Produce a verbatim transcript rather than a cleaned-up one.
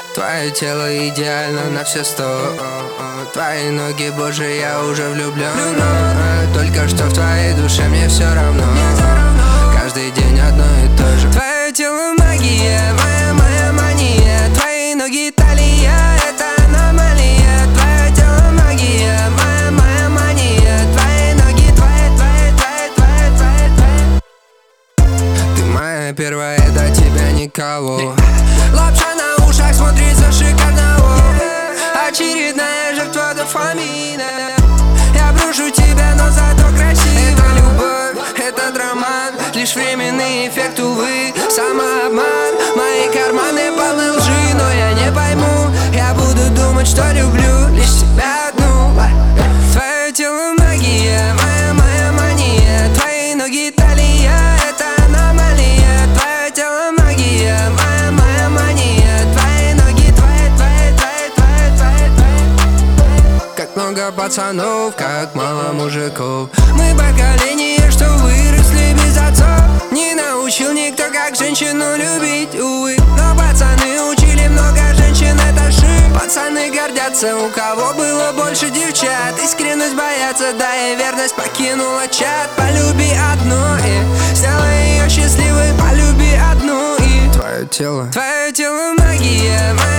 Твое тело идеально на все сто. Твои ноги, боже, я уже влюблен. Только что в твоей душе мне все равно. Каждый день одно и то же. Твое тело магия, моя, моя мания. Твои ноги талия, это аномалия. Твое тело магия, моя, моя мания. Твои ноги, твои, твои, твои, твои, твои, твои. Ты моя первая, до тебя никого. Лапша на ушах смотрится шикарно. Очередная жертва дофамина. Я брошу тебя, но зато красиво. Это любовь, этот роман, лишь временный эффект, увы, самообман. Мои карманы полны лжи, но я не пойму. Я буду думать, что люблю лишь тебя одну. Твое тело магия, моя, моя мания. Твои ноги талия, это аномалия. Твое тело магия, моя, моя мания. Твои ноги, твои, твои, твои, твои, твои, твои. Как много пацанов, как мало мужиков. Мы поколение, что выросли без отцов. Не научил никто, как женщину любить, увы. Но пацаны учили много женщин, это шик. Пацаны гордятся, у кого было больше девчат. Искренность боятся, да и верность покинула чат. Полюби одну и сделай ее счастливой. Полюби одну и твое тело, твое тело магия, моя.